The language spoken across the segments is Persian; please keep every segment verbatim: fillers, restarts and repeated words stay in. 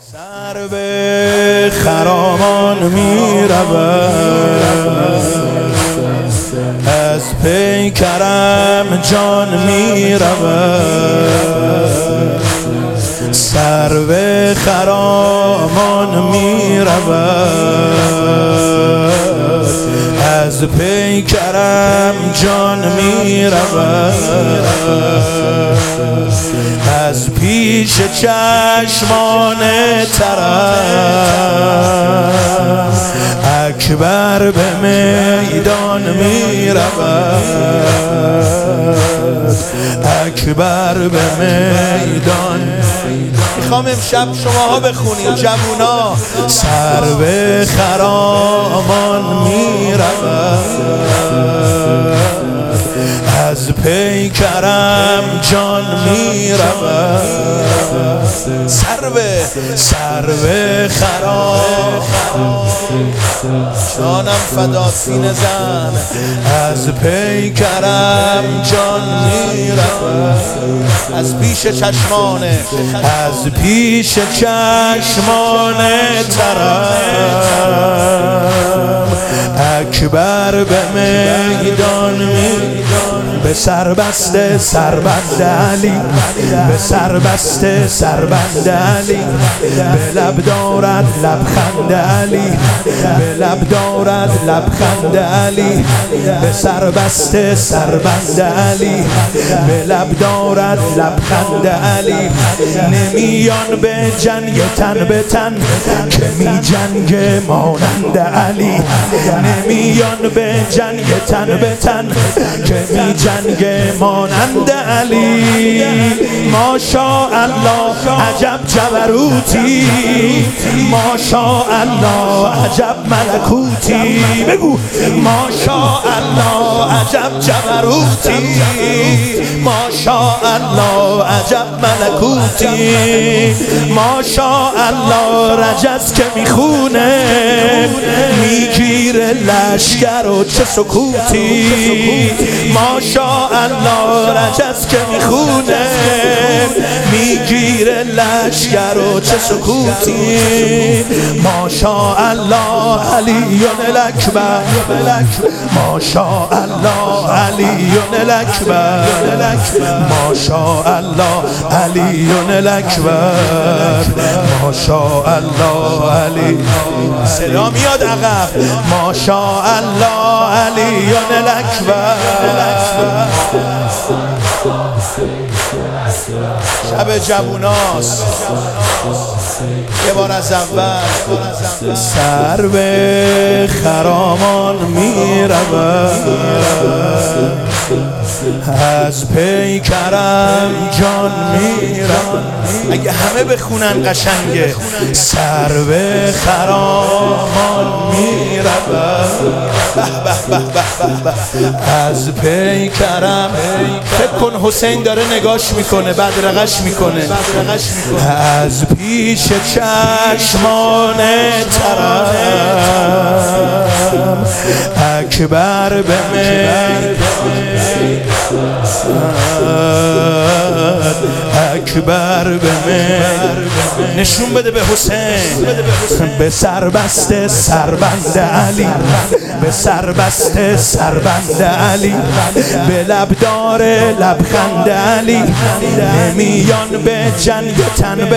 سر به خرامان می رود، از پیکرم جان می رود. سر به خرامان می رود، از پیکرم جان می رود. از پیش چشمان ترم اکبر به میدان می رود، اکبر به میدان. میخوام امشب شماها بخونید جوونا. سر به خرامان می رود، از پیکرم جان می رود. سر به سر به خرام جانم فدا سینه زن، از پیکرم جان می رود. از پیش چشمانه از پیش چشمانه ترم اکبر به میدان می. به سربسته سربند علی، به سربسته سربند علی، به لب دارد لبخند علی، به لب دارد لبخند علی. به سربسته سربند علی، به لب دارد لبخند علی. نمیان به جنگ تن به تن که می جنگ مانند علی، نمیان به جنگ تن به تن که می جنگ مانند علی. ماشاءالله عجب جبروتی، ماشاءالله عجب ملکوتی. بگو ماشاءالله عجب جبروتی، ماشاءالله عجب ملکوتی. ماشاءالله رجز که میخونه میگیره لشکر و چه سکوتی. ماشاءالله رجز که میخونه میگیره لشکر و چه سکوتی. ماشاءالله علیون الاکبر، ماشاءالله علیون الاکبر، ماشاءالله علیون الاکبر، ماشاءالله علی. صدا میاد عقب. ماشاءالله علیون الاکبر. شب جووناست. یه بار از اول. سر به خرامان می رود، از پیکرم جان می رود. اگه همه بخونن قشنگه. سر به خرامان می رود، از پیکرم. فکر کن حسین داره نگاش میکنه، بدرقش میکنه. از پیش چشمان ترم اکبر به میدان، اکبر به میدان. نشون بده به حسین. به سربسته سربند علی، به سربسته سربند علی، به لب دار لبخند علی. نمیان به جنگ تن به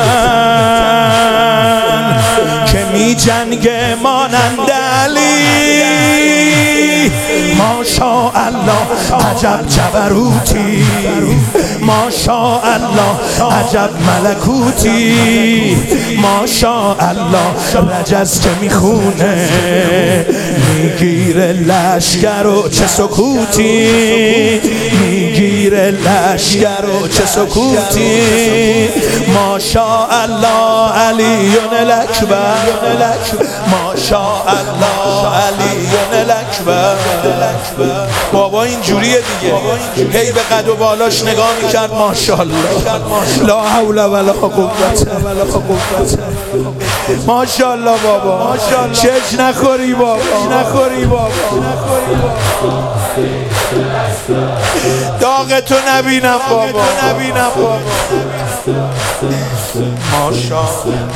تن که می جنگ مانند علی. ماشاءالله عجب جبروتی، ماشاءالله عجب ملکوتی. ماشاءالله رجز که میخونه میگیره لشکر و چه سکوتی، میگیره لشکر و چه سکوتی. ماشاءالله علیون الاکبر، ماشاءالله علیون الاکبر. بابا این جوریه دیگه، هی به قد و بالاش نگاه میکرد. ماشاءالله لا حول ولا قوة. ماشاءالله بابا، چش نخوری بابا، نخوری بابا. داغتو نبینم بابا، نبینم بابا. ماشاءالله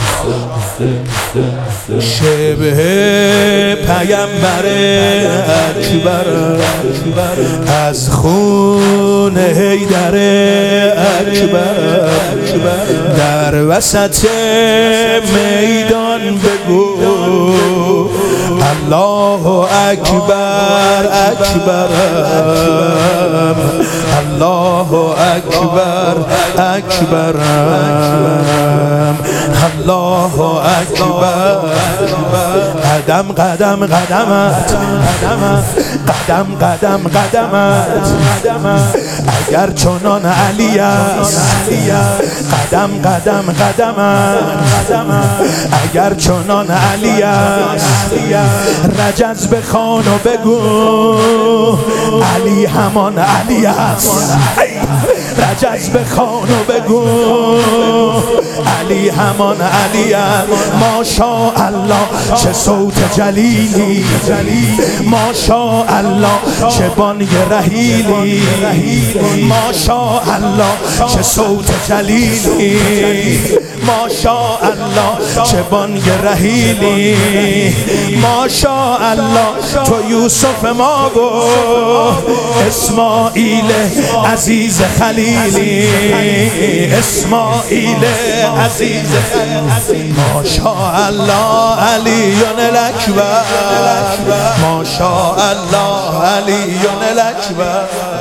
شبه پیامبر اکبر از خون حیدر اکبر در وسط میدان بگو الله اکبر اکبرم الله اکبر اکبرم الله اکبر قدم قدم قدمت قدم قدم قدمت اگر چنان علی است قدم قدم قدمت اگر چنان علی است رجز بخوان و بگو علی همان علی است رجز بخوان و بگو علی همان علی است ماشاءالله چه صوت جلیلی ماشاءالله چه بانگ رحیلی ماشاءالله چه صوت جلیلی ماشاءالله چه بانگ رحیلی ماشاءالله تو یوسف ما و اسماعیل عزیز خلیلی اسماعیل عزیز ماشاءالله علی الاکبر ماشاءالله علی الاکبر